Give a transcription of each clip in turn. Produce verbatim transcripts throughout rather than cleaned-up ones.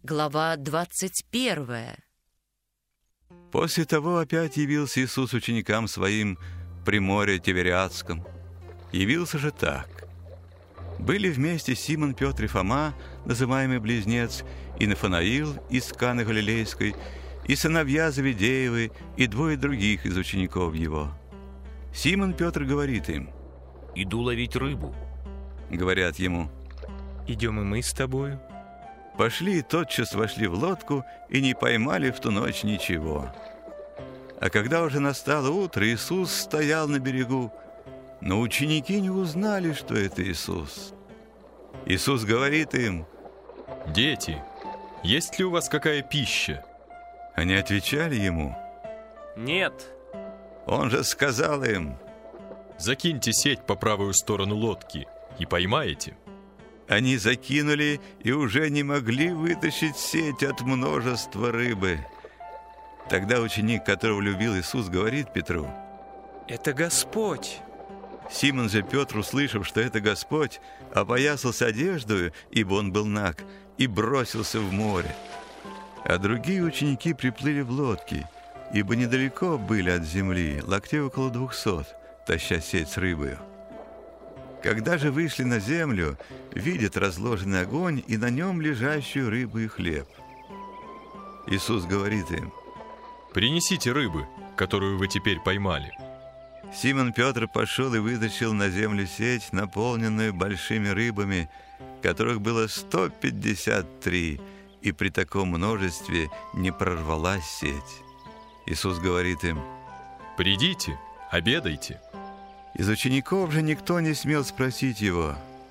Глава двадцать первая. После того опять явился Иисус ученикам своим при море Тивериадском. Явился же так. Были вместе Симон, Петр и Фома, называемый Близнец, и Нафанаил из Каны Галилейской, и сыновья Завидеевы, и двое других из учеников его. Симон Петр говорит им: «Иду ловить рыбу». Говорят ему: «Идем и мы с тобою». Пошли и тотчас вошли в лодку и не поймали в ту ночь ничего. А когда уже настало утро, Иисус стоял на берегу, но ученики не узнали, что это Иисус. Иисус говорит им: «Дети, есть ли у вас какая пища?» Они отвечали ему: «Нет». Он же сказал им: «Закиньте сеть по правую сторону лодки и поймаете». Они закинули и уже не могли вытащить сеть от множества рыбы. Тогда ученик, которого любил Иисус, говорит Петру: «Это Господь». Симон же Петр, услышав, что это Господь, опоясался одеждою, ибо он был наг, и бросился в море. А другие ученики приплыли в лодке, ибо недалеко были от земли, локтей около двухсот, таща сеть с рыбою. Когда же вышли на землю, видят разложенный огонь и на нем лежащую рыбу и хлеб. Иисус говорит им: «Принесите рыбы, которую вы теперь поймали». Симон Петр пошел и вытащил на землю сеть, наполненную большими рыбами, которых было сто пятьдесят три, и при таком множестве не прорвалась сеть. Иисус говорит им: «Придите, обедайте». Из учеников же никто не смел спросить его: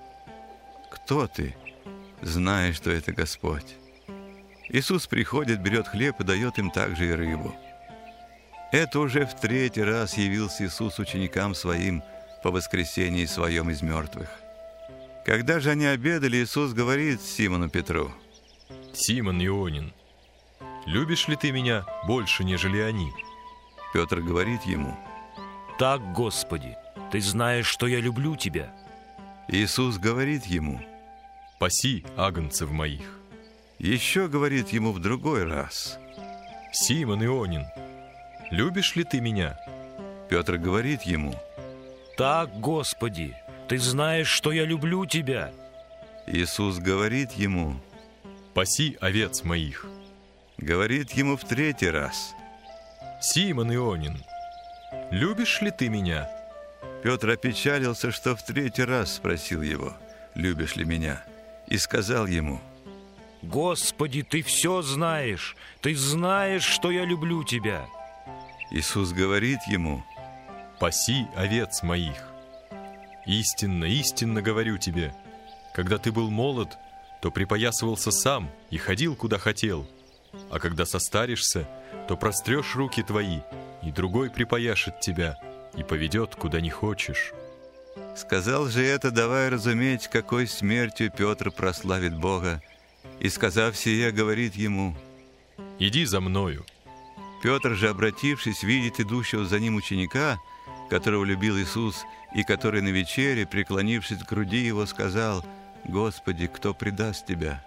«Кто ты?» зная, что это Господь. Иисус приходит, берет хлеб и дает им также и рыбу. Это уже в третий раз явился Иисус ученикам своим по воскресении своем из мертвых. Когда же они обедали, Иисус говорит Симону Петру: «Симон Ионин, любишь ли ты меня больше, нежели они?» Петр говорит ему: «Так, Господи, Ты знаешь, что я люблю Тебя». Иисус говорит ему: «Паси агнцев моих». Еще говорит ему в другой раз: «Симон Ионин, любишь ли ты меня?» Петр говорит ему: «Так, Господи, Ты знаешь, что я люблю Тебя». Иисус говорит ему: «Паси овец моих». Говорит ему в третий раз: «Симон Ионин, любишь ли ты меня?» Петр опечалился, что в третий раз спросил его: «Любишь ли меня?» И сказал ему: «Господи, Ты все знаешь, Ты знаешь, что я люблю Тебя». Иисус говорит ему: «Паси овец моих. Истинно, истинно говорю тебе, когда ты был молод, то припоясывался сам и ходил, куда хотел, а когда состаришься, то прострешь руки твои, и другой припояшет тебя и поведет, куда не хочешь». Сказал же это, давая разуметь, какой смертью Петр прославит Бога, и, сказав сие, говорит ему: «Иди за мною». Петр же, обратившись, видит идущего за ним ученика, которого любил Иисус, и который на вечере, преклонившись к груди его, сказал: «Господи, кто предаст тебя?»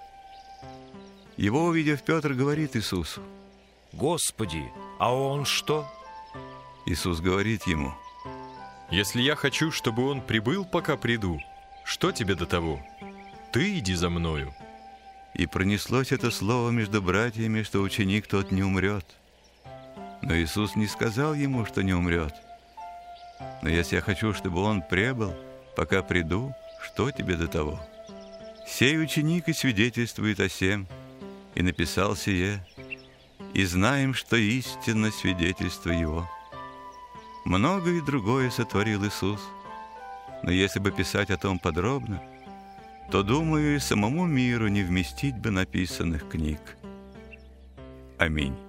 Его увидев, Петр говорит Иисусу: «Господи, а он что?» Иисус говорит ему: «Если я хочу, чтобы он прибыл, пока приду, что тебе до того? Ты иди за мною». И пронеслось это слово между братьями, что ученик тот не умрет. Но Иисус не сказал ему, что не умрет. Но если я хочу, чтобы он пребыл, пока приду, что тебе до того? Сей ученик и свидетельствует о сем, и написал сие, и знаем, что истинно свидетельство его. Многое и другое сотворил Иисус, но если бы писать о том подробно, то, думаю, и самому миру не вместить бы написанных книг. Аминь.